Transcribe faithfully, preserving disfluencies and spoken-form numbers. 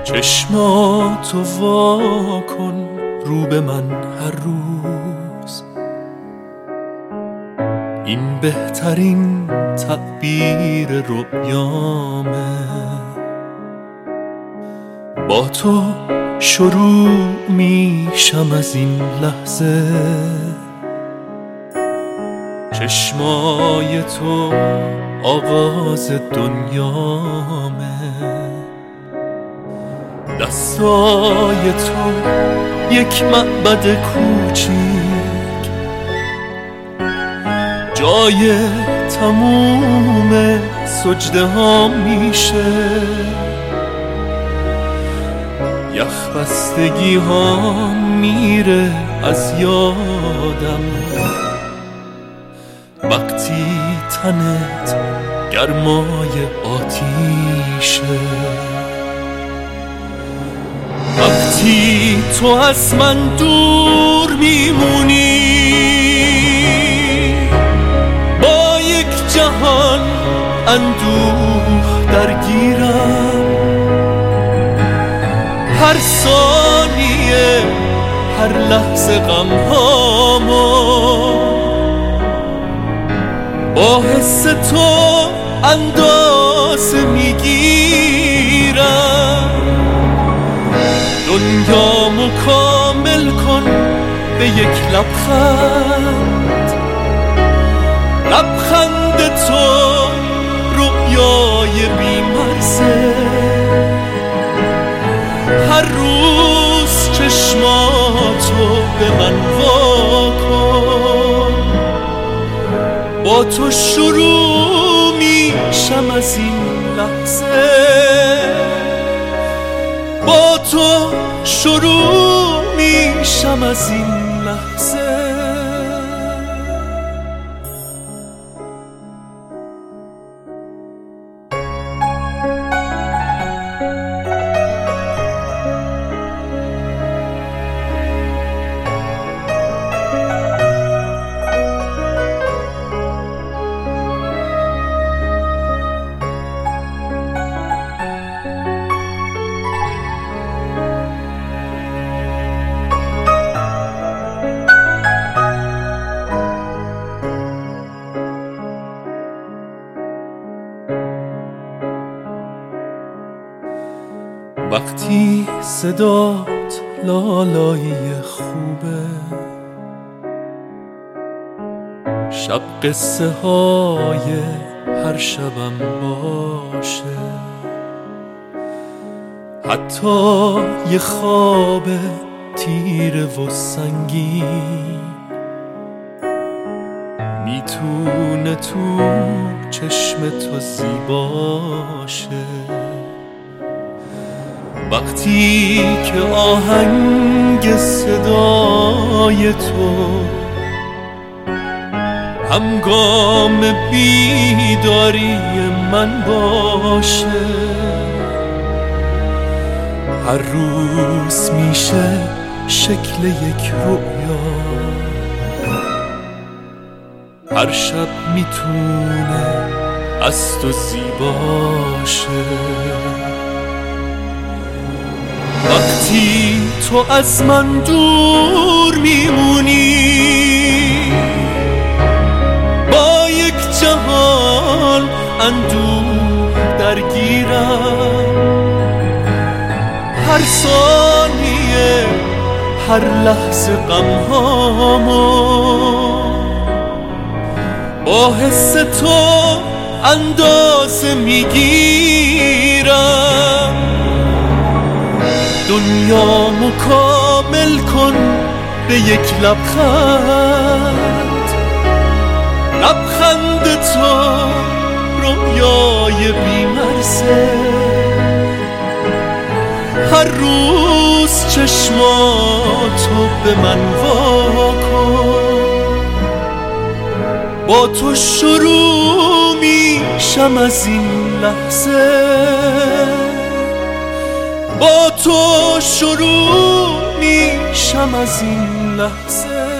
چشماتو وا کن رو به من هر روز، این بهترین تعبیر رؤیامه. با تو شروع میشم از این لحظه، چشمای تو آغاز دنیامه. دستای تو یک معبد کوچیک، جای تموم سجده ها میشه. یخ بستگی ها میره از یادم وقتی تنت گرمای آتیشه. وقتی تو از من دور میمونی، با یک جهان اندوه درگیرم. هر ثانیه هر لحظه غمهامو با حس تو اندازه میگیرم. دنیامو کامل کن به یک لبخند، لبخند تو رؤیای بی‌مرزه. هر روز چشماتو به من وا کن، با تو شروع میشم از این لحظه. با تو شروع میشم از این لحظه. وقتی صدات لالایی خوبه، شب قصه های هر شبم باشه. حتی یه خواب تیره و سنگین میتونه تو چشم تو زیباشه. وقتی که آهنگ صدای تو همگام بیداری من باشه. هر روز میشه شکل یک رؤیا، هر شب میتونه از تو زیباشه. وقتی تو از من دور میمونی، با یک جهان اندوه درگیرم. هر ثانیه هر لحظه غمهامو با حس تو اندازه میگیرم. دنیامو کامل کن به یک لبخند، لبخند تو رویای بی‌مرزه. هر روز چشماتو به من وا کن، با تو شروع میشم از این لحظه. با تو شروع میشم از این لحظه.